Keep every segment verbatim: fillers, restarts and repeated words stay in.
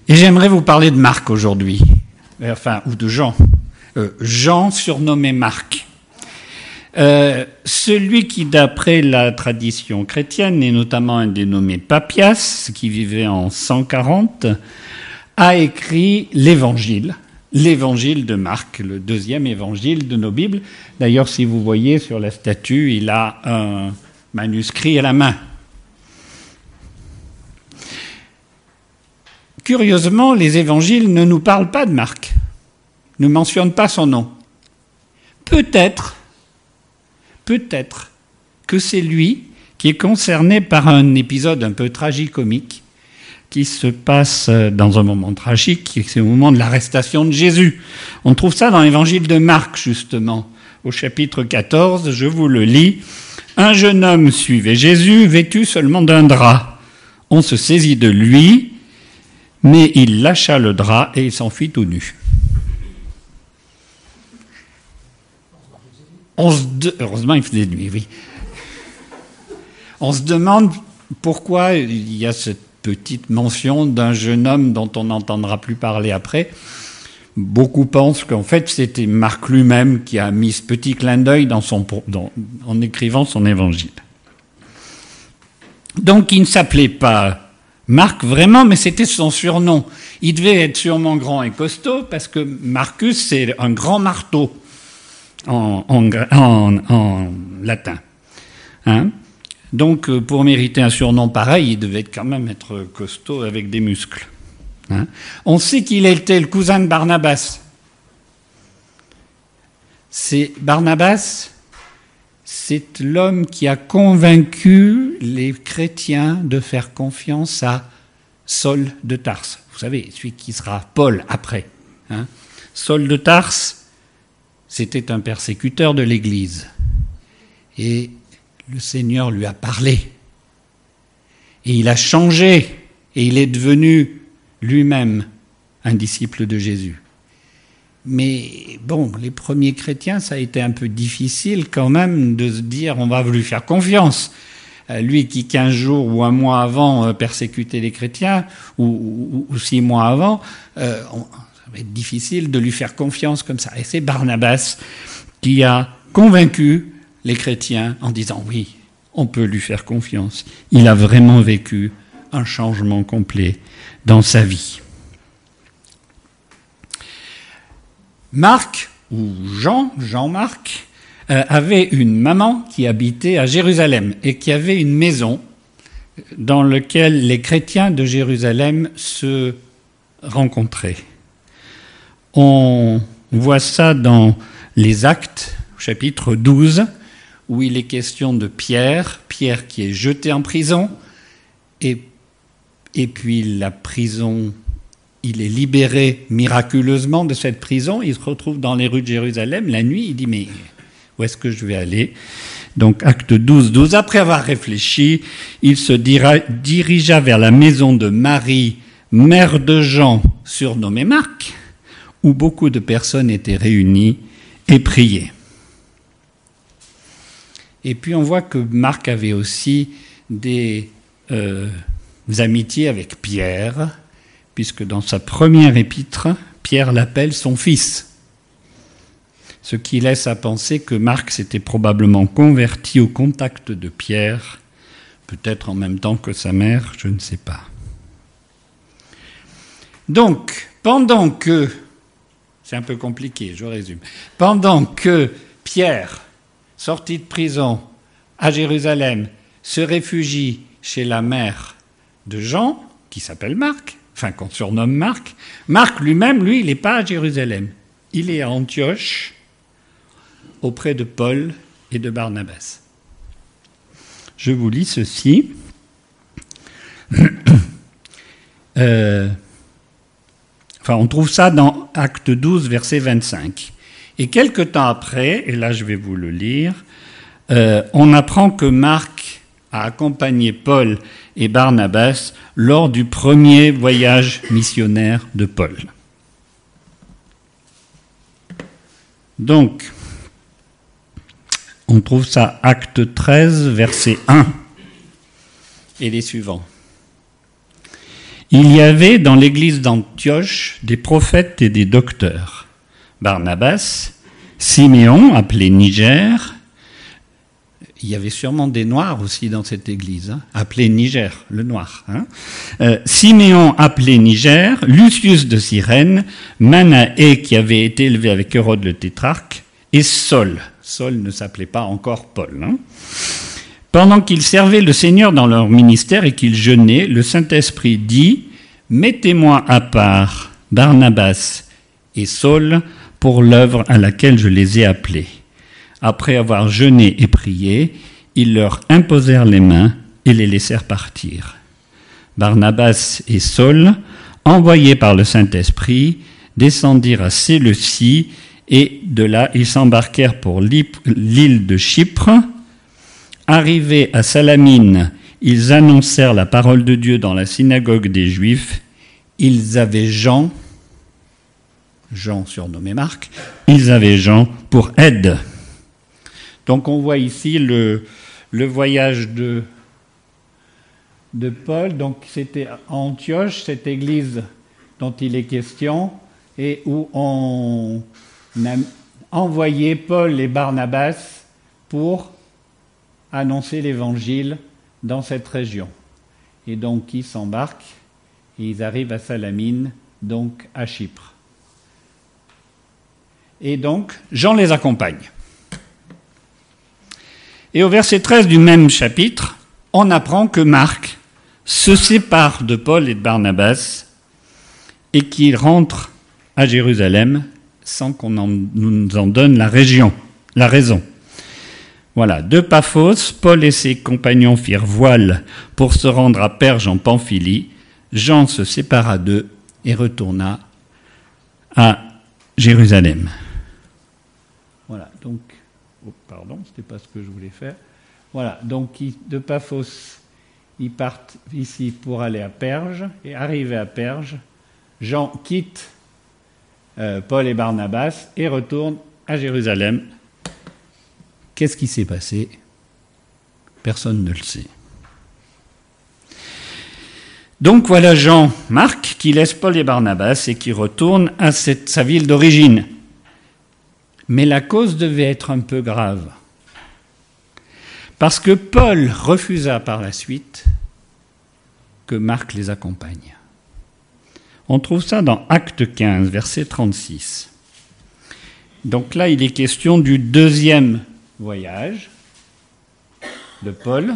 Et j'aimerais vous parler de Marc aujourd'hui, enfin, ou de Jean. Euh, Jean, surnommé Marc. Euh, celui qui, d'après la tradition chrétienne, et notamment un dénommé Papias, qui vivait en cent quarante, a écrit l'évangile, l'évangile de Marc, le deuxième évangile de nos Bibles. D'ailleurs, si vous voyez sur la statue, il a un manuscrit à la main. Curieusement, les évangiles ne nous parlent pas de Marc, ne mentionnent pas son nom. Peut-être, peut-être que c'est lui qui est concerné par un épisode un peu tragicomique qui se passe dans un moment tragique, c'est au moment de l'arrestation de Jésus. On trouve ça dans l'évangile de Marc, justement, au chapitre quatorze, je vous le lis. Un jeune homme suivait Jésus, vêtu seulement d'un drap. On se saisit de lui, mais il lâcha le drap et il s'enfuit tout nu. On se de... Heureusement, il faisait nuit, oui. On se demande pourquoi il y a cette petite mention d'un jeune homme dont on n'entendra plus parler après. Beaucoup pensent qu'en fait, c'était Marc lui-même qui a mis ce petit clin d'œil dans son, dans, en écrivant son évangile. Donc, il ne s'appelait pas Marc vraiment, mais c'était son surnom. Il devait être sûrement grand et costaud, parce que Marcus, c'est un grand marteau en, en, en, en latin. Hein ? Donc, pour mériter un surnom pareil, il devait quand même être costaud avec des muscles. Hein ? On sait qu'il était le cousin de Barnabas. C'est Barnabas, c'est l'homme qui a convaincu les chrétiens de faire confiance à Saul de Tarse. Vous savez, celui qui sera Paul après. Hein ? Saul de Tarse, c'était un persécuteur de l'Église. Et le Seigneur lui a parlé. Et il a changé. Et il est devenu lui-même un disciple de Jésus. Mais bon, les premiers chrétiens, ça a été un peu difficile quand même de se dire on va lui faire confiance. Lui qui quinze jours ou un mois avant persécutait les chrétiens, ou, ou, ou six mois avant, euh, on, ça va être difficile de lui faire confiance comme ça. Et c'est Barnabas qui a convaincu les chrétiens en disant oui, on peut lui faire confiance. Il a vraiment vécu un changement complet dans sa vie. Marc, ou Jean, Jean-Marc, euh, avait une maman qui habitait à Jérusalem et qui avait une maison dans laquelle les chrétiens de Jérusalem se rencontraient. On voit ça dans les Actes, chapitre douze, où il est question de Pierre, Pierre qui est jeté en prison, et, et puis la prison... Il est libéré miraculeusement de cette prison. Il se retrouve dans les rues de Jérusalem. La nuit, il dit, mais où est-ce que je vais aller ? Donc, acte douze, douze. Après avoir réfléchi, il se dira, dirigea vers la maison de Marie, mère de Jean, surnommé Marc, où beaucoup de personnes étaient réunies et priaient. Et puis, on voit que Marc avait aussi des, euh, des amitiés avec Pierre, puisque dans sa première épître, Pierre l'appelle son fils. Ce qui laisse à penser que Marc s'était probablement converti au contact de Pierre, peut-être en même temps que sa mère, je ne sais pas. Donc, pendant que, c'est un peu compliqué, je résume, pendant que Pierre, sorti de prison à Jérusalem, se réfugie chez la mère de Jean, qui s'appelle Marc, enfin qu'on surnomme Marc. Marc lui-même, lui, il n'est pas à Jérusalem. Il est à Antioche, auprès de Paul et de Barnabas. Je vous lis ceci. euh, enfin, on trouve ça dans Acte douze, verset vingt-cinq. Et quelque temps après, et là je vais vous le lire, euh, on apprend que Marc a accompagné Paul et Barnabas lors du premier voyage missionnaire de Paul. Donc, on trouve ça acte treize, verset un, et les suivants. Il y avait dans l'église d'Antioche des prophètes et des docteurs. Barnabas, Siméon, appelé Niger. Il y avait sûrement des noirs aussi dans cette église, hein, appelé Niger, le noir. Hein. Euh, Siméon, appelé Niger, Lucius de Cyrène, Manaé, qui avait été élevé avec Hérode le tétrarque, et Saul. Saul ne s'appelait pas encore Paul. Hein. Pendant qu'ils servaient le Seigneur dans leur ministère et qu'ils jeûnaient, le Saint-Esprit dit « Mettez-moi à part Barnabas et Saul pour l'œuvre à laquelle je les ai appelés. » Après avoir jeûné et prié, ils leur imposèrent les mains et les laissèrent partir. Barnabas et Saul, envoyés par le Saint-Esprit, descendirent à Séleucie et de là ils s'embarquèrent pour l'île de Chypre. Arrivés à Salamine, ils annoncèrent la parole de Dieu dans la synagogue des Juifs. Ils avaient Jean, Jean surnommé Marc, ils avaient Jean pour aide. Donc on voit ici le, le voyage de, de Paul. Donc c'était à Antioche, cette église dont il est question, et où on a envoyé Paul et Barnabas pour annoncer l'évangile dans cette région. Et donc ils s'embarquent et ils arrivent à Salamine, donc à Chypre. Et donc Jean les accompagne. Et au verset treize du même chapitre, on apprend que Marc se sépare de Paul et de Barnabas et qu'il rentre à Jérusalem sans qu'on en, nous en donne la, région, la raison. Voilà, de Paphos, Paul et ses compagnons firent voile pour se rendre à Perge en Pamphylie. Jean se sépara d'eux et retourna à Jérusalem. Voilà, donc, oh, pardon, c'était pas ce que je voulais faire. Voilà, donc de Paphos, ils partent ici pour aller à Perge, et arrivé à Perge, Jean quitte euh, Paul et Barnabas et retourne à Jérusalem. Qu'est-ce qui s'est passé ? Personne ne le sait. Donc voilà Jean, Marc, qui laisse Paul et Barnabas et qui retourne à cette, sa ville d'origine. Mais la cause devait être un peu grave. Parce que Paul refusa par la suite que Marc les accompagne. On trouve ça dans Acte quinze, verset trente-six. Donc là, il est question du deuxième voyage de Paul.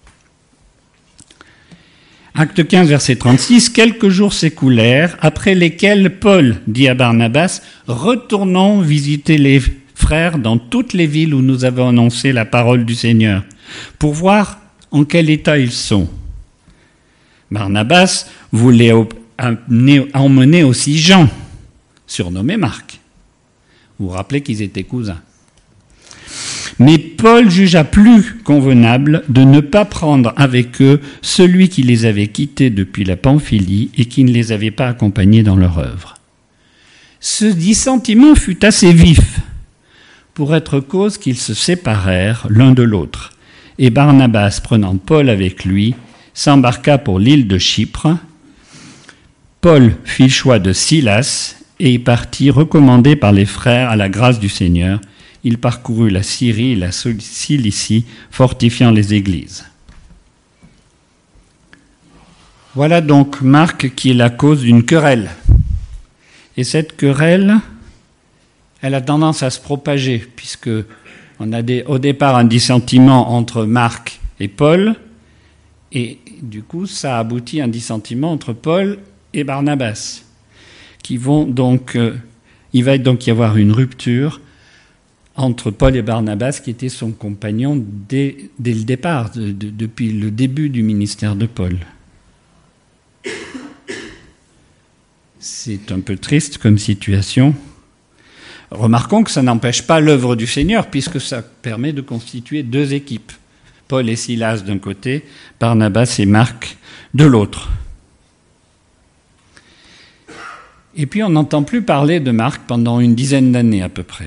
Acte quinze, verset trente-six. Quelques jours s'écoulèrent, après lesquels Paul dit à Barnabas, « Retournons visiter les frères dans toutes les villes où nous avons annoncé la parole du Seigneur, pour voir en quel état ils sont. » Barnabas voulait emmener aussi Jean, surnommé Marc. Vous vous rappelez qu'ils étaient cousins. Mais Paul jugea plus convenable de ne pas prendre avec eux celui qui les avait quittés depuis la Pamphylie et qui ne les avait pas accompagnés dans leur œuvre. Ce dissentiment fut assez vif pour être cause qu'ils se séparèrent l'un de l'autre. Et Barnabas, prenant Paul avec lui, s'embarqua pour l'île de Chypre. Paul fit le choix de Silas et y partit recommandé par les frères à la grâce du Seigneur. Il parcourut la Syrie et la Cilicie, fortifiant les églises. Voilà donc Marc qui est la cause d'une querelle. Et cette querelle, elle a tendance à se propager, puisque on a des, au départ un dissentiment entre Marc et Paul, et du coup ça aboutit à un dissentiment entre Paul et Barnabas, qui vont donc, euh, il va donc y avoir une rupture entre Paul et Barnabas, qui était son compagnon dès, dès le départ, de, de, depuis le début du ministère de Paul. C'est un peu triste comme situation. Remarquons que ça n'empêche pas l'œuvre du Seigneur, puisque ça permet de constituer deux équipes. Paul et Silas d'un côté, Barnabas et Marc de l'autre. Et puis on n'entend plus parler de Marc pendant une dizaine d'années à peu près.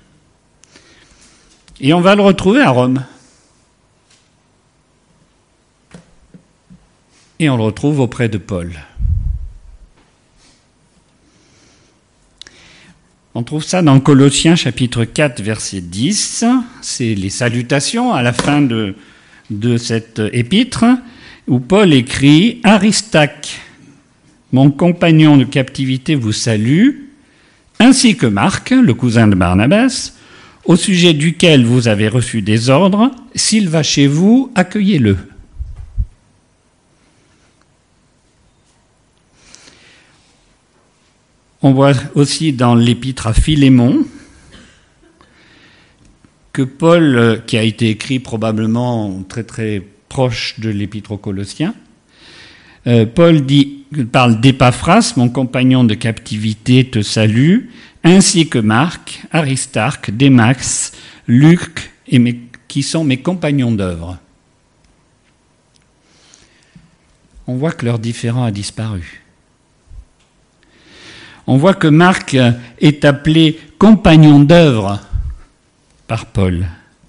Et on va le retrouver à Rome. Et on le retrouve auprès de Paul. On trouve ça dans Colossiens chapitre quatre, verset dix. C'est les salutations à la fin de, de cette épître, où Paul écrit « Aristarque, mon compagnon de captivité, vous salue, ainsi que Marc, le cousin de Barnabas, au sujet duquel vous avez reçu des ordres. S'il va chez vous, accueillez-le. » On voit aussi dans l'épître à Philémon que Paul, qui a été écrit probablement très très proche de l'épître aux Colossiens, euh, Paul dit, parle d'Épaphras, mon compagnon de captivité te salue, ainsi que Marc, Aristarque, Démax, Luc, et mes, qui sont mes compagnons d'œuvre. On voit que leur différend a disparu. On voit que Marc est appelé compagnon d'œuvre par Paul.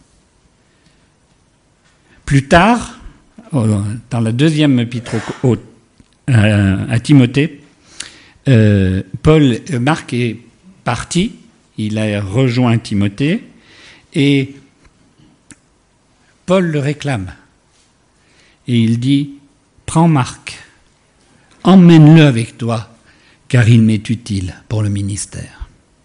Plus tard, dans la deuxième épître au, au, à Timothée, euh, Paul, Marc est parti, il a rejoint Timothée, et Paul le réclame. Et il dit, prends Marc, emmène-le avec toi, car il m'est utile pour le ministère.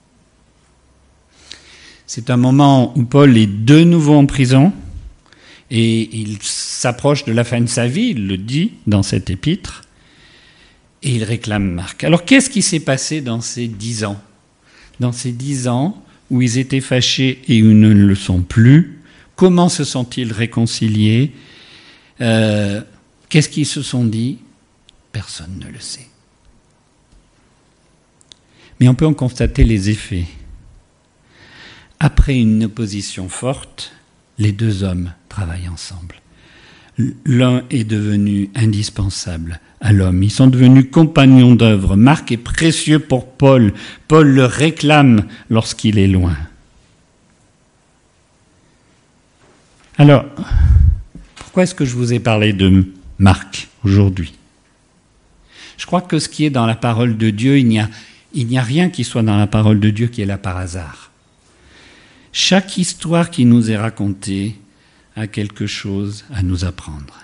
C'est un moment où Paul est de nouveau en prison, et il s'approche de la fin de sa vie, il le dit dans cette épître, et il réclame Marc. Alors qu'est-ce qui s'est passé dans ces dix ans ? Dans ces dix ans où ils étaient fâchés et où ils ne le sont plus, comment se sont-ils réconciliés ? euh, Qu'est-ce qu'ils se sont dit ? Personne ne le sait. Mais on peut en constater les effets. Après une opposition forte, les deux hommes travaillent ensemble. L'un est devenu indispensable à l'homme. Ils sont devenus compagnons d'œuvre. Marc est précieux pour Paul. Paul le réclame lorsqu'il est loin. Alors, pourquoi est-ce que je vous ai parlé de Marc aujourd'hui ? Je crois que ce qui est dans la parole de Dieu, il n'y a, il n'y a rien qui soit dans la parole de Dieu qui est là par hasard. Chaque histoire qui nous est racontée a quelque chose à nous apprendre.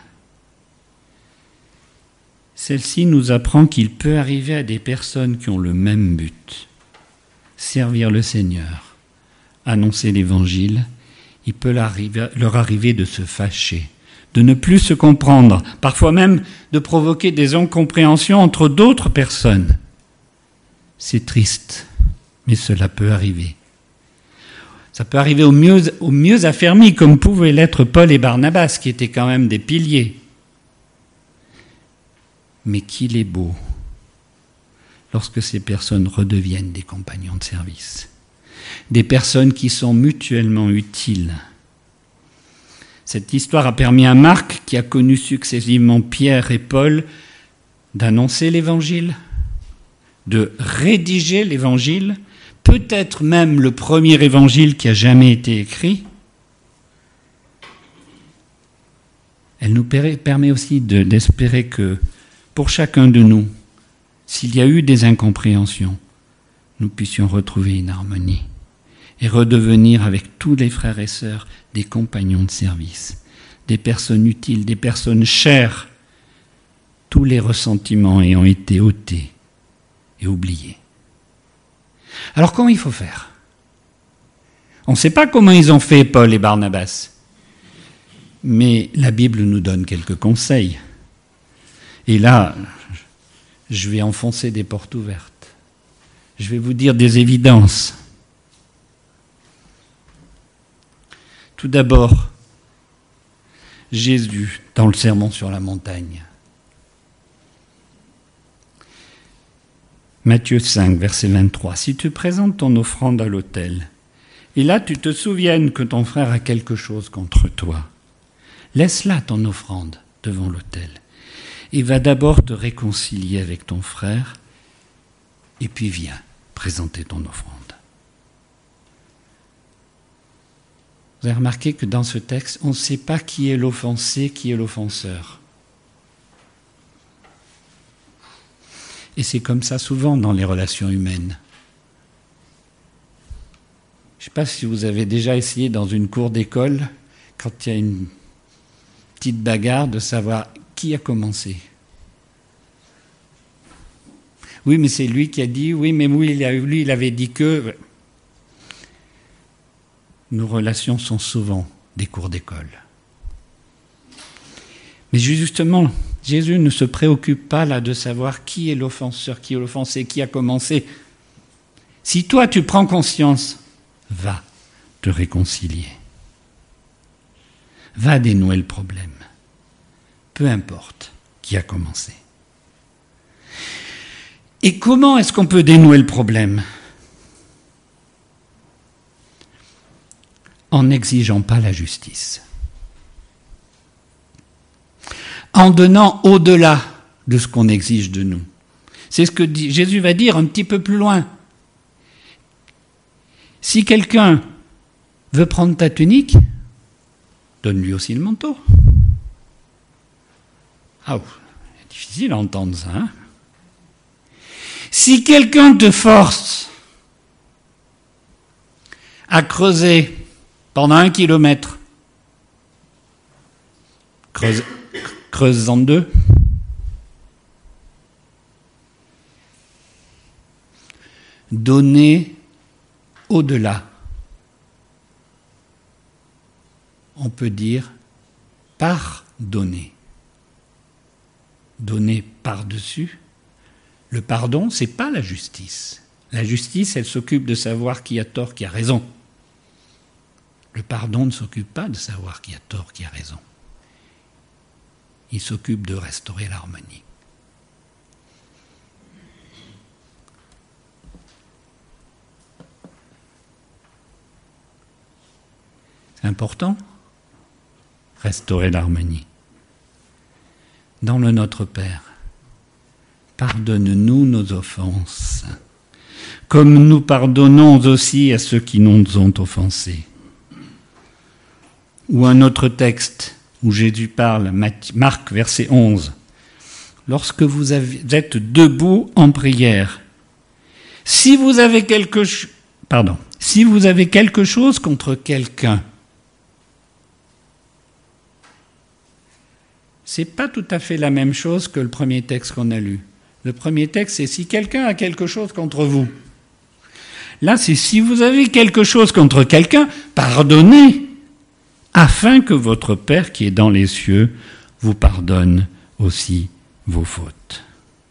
Celle-ci nous apprend qu'il peut arriver à des personnes qui ont le même but, servir le Seigneur, annoncer l'Évangile. Il peut leur arriver de se fâcher, de ne plus se comprendre, parfois même de provoquer des incompréhensions entre d'autres personnes. C'est triste, mais cela peut arriver. Ça peut arriver aux mieux, aux mieux affermis, comme pouvaient l'être Paul et Barnabas, qui étaient quand même des piliers. Mais qu'il est beau lorsque ces personnes redeviennent des compagnons de service, des personnes qui sont mutuellement utiles. Cette histoire a permis à Marc, qui a connu successivement Pierre et Paul, d'annoncer l'Évangile, de rédiger l'Évangile, peut-être même le premier évangile qui a jamais été écrit. Elle nous permet aussi de, d'espérer que pour chacun de nous, s'il y a eu des incompréhensions, nous puissions retrouver une harmonie et redevenir avec tous les frères et sœurs des compagnons de service, des personnes utiles, des personnes chères, tous les ressentiments ayant été ôtés et oubliés. Alors comment il faut faire ? On ne sait pas comment ils ont fait, Paul et Barnabas, mais la Bible nous donne quelques conseils. Et là, je vais enfoncer des portes ouvertes. Je vais vous dire des évidences. Tout d'abord, Jésus dans le Sermon sur la montagne. Matthieu cinq, verset vingt-trois. Si tu présentes ton offrande à l'autel, et là tu te souviennes que ton frère a quelque chose contre toi, laisse là ton offrande devant l'autel, et va d'abord te réconcilier avec ton frère, et puis viens présenter ton offrande. Vous avez remarqué que dans ce texte, on ne sait pas qui est l'offensé, qui est l'offenseur. Et c'est comme ça souvent dans les relations humaines. Je ne sais pas si vous avez déjà essayé dans une cour d'école, quand il y a une petite bagarre, de savoir qui a commencé. Oui, mais c'est lui qui a dit, oui, mais oui, lui, il avait dit que... Nos relations sont souvent des cours d'école. Mais justement, Jésus ne se préoccupe pas là de savoir qui est l'offenseur, qui est l'offensé, qui a commencé. Si toi tu prends conscience, va te réconcilier. Va dénouer le problème. Peu importe qui a commencé. Et comment est-ce qu'on peut dénouer le problème ? En n'exigeant pas la justice. En donnant au-delà de ce qu'on exige de nous. C'est ce que dit, Jésus va dire un petit peu plus loin. Si quelqu'un veut prendre ta tunique, donne-lui aussi le manteau. Ah, c'est difficile à entendre ça, hein ? Si quelqu'un te force à creuser pendant un kilomètre, creuse, creuse-en deux. Donner au-delà. On peut dire pardonner. Donner par-dessus. Le pardon, ce n'est pas la justice. La justice, elle s'occupe de savoir qui a tort, qui a raison. Le pardon ne s'occupe pas de savoir qui a tort, qui a raison. Il s'occupe de restaurer l'harmonie. C'est important, restaurer l'harmonie. Dans le Notre Père, pardonne-nous nos offenses, comme nous pardonnons aussi à ceux qui nous ont offensés. Ou un autre texte où Jésus parle, Marc, verset onze. Lorsque vous êtes debout en prière, si vous avez quelque, pardon, si vous avez quelque chose contre quelqu'un, c'est pas tout à fait la même chose que le premier texte qu'on a lu. Le premier texte, c'est si quelqu'un a quelque chose contre vous. Là, c'est si vous avez quelque chose contre quelqu'un, pardonnez, afin que votre Père qui est dans les cieux vous pardonne aussi vos fautes.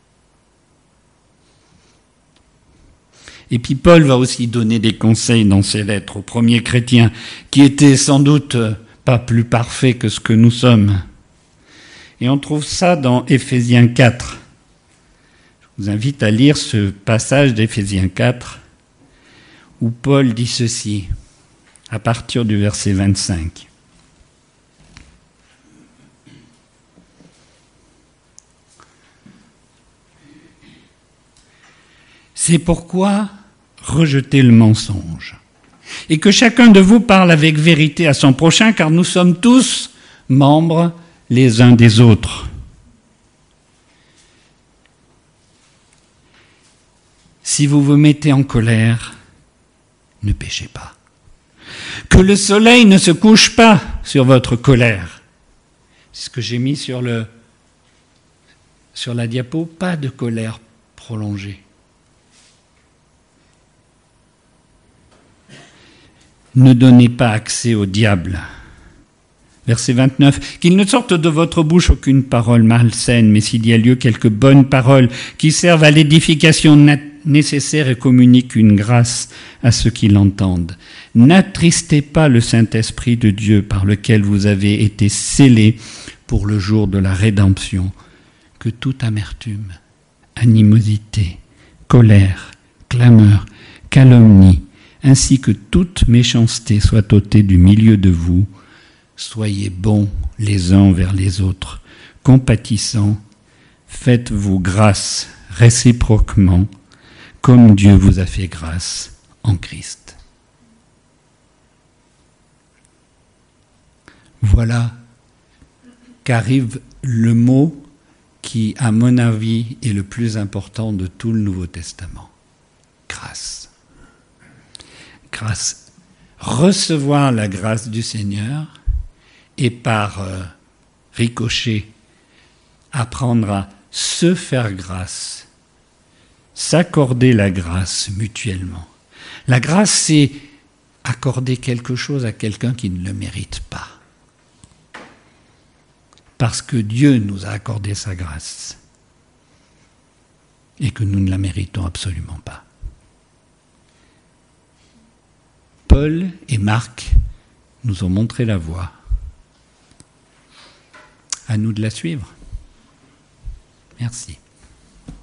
Et puis Paul va aussi donner des conseils dans ses lettres aux premiers chrétiens, qui étaient sans doute pas plus parfaits que ce que nous sommes. Et on trouve ça dans Éphésiens quatre. Je vous invite à lire ce passage d'Éphésiens quatre, où Paul dit ceci, à partir du verset vingt-cinq. C'est pourquoi rejetez le mensonge, et que chacun de vous parle avec vérité à son prochain, car nous sommes tous membres les uns des autres. Si vous vous mettez en colère, ne péchez pas. Que le soleil ne se couche pas sur votre colère. C'est ce que j'ai mis sur, le, sur la diapo, pas de colère prolongée. Ne donnez pas accès au diable. Verset vingt-neuf, qu'il ne sorte de votre bouche aucune parole malsaine, mais s'il y a lieu quelques bonnes paroles qui servent à l'édification nécessaire et communiquent une grâce à ceux qui l'entendent. N'attristez pas le Saint-Esprit de Dieu par lequel vous avez été scellés pour le jour de la rédemption. Que toute amertume, animosité, colère, clameur, calomnie, ainsi que toute méchanceté soit ôtée du milieu de vous. Soyez bons les uns envers les autres, compatissants, faites-vous grâce réciproquement, comme Dieu vous a fait grâce en Christ. Voilà qu'arrive le mot qui, à mon avis, est le plus important de tout le Nouveau Testament. Grâce. Grâce recevoir la grâce du Seigneur et par euh, ricochet apprendre à se faire grâce, s'accorder la grâce mutuellement. La grâce, c'est accorder quelque chose à quelqu'un qui ne le mérite pas. Parce que Dieu nous a accordé sa grâce et que nous ne la méritons absolument pas. Paul et Marc nous ont montré la voie. À nous de la suivre. Merci.